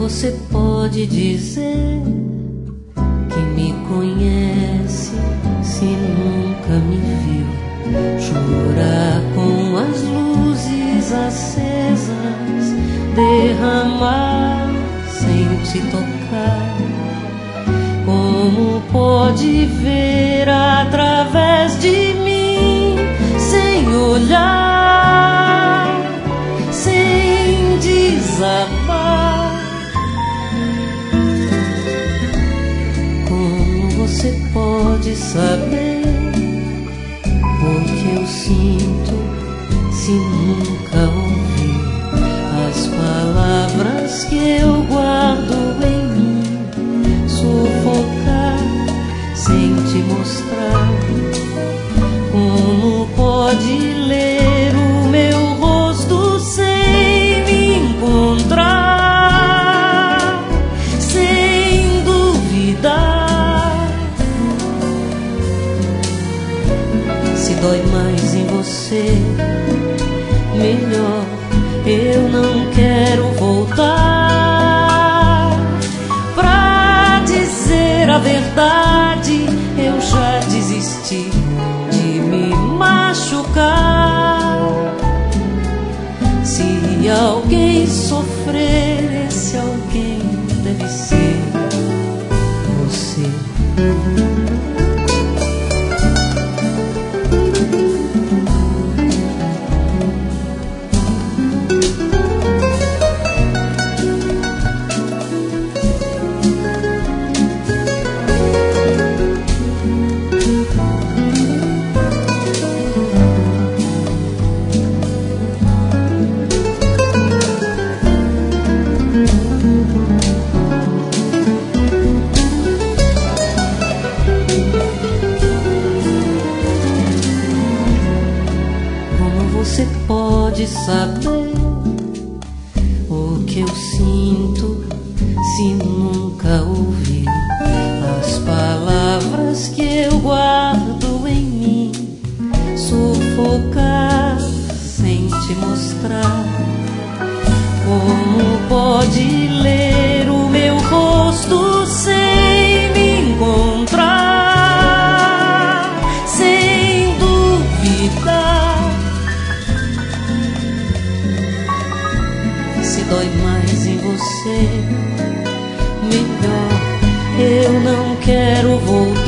você pode dizer que me conhece se nunca me viu chorar com as luzes acesas, derramar sem te tocar? Como pode ver através de mim sem olhar, sem desabar? Como você pode saber o que eu sinto se nunca ouvi as palavras que eu guardo em mim? Sufocar sem te mostrar. Como pode ler o meu rosto sem me encontrar, sem duvidar? Se dói mais em você, melhor eu não quero voltar. Pra dizer a verdade, eu já desisti de me machucar. Se alguém sofrer, esse alguém deve ser você. Você pode saber o que eu sinto se nunca ouviu as palavras que eu guardo em mim? Sufocar sem te mostrar. Como pode ler o meu rosto sem me encontrar, sem duvidar? Se dói mais em você, melhor eu não quero voltar.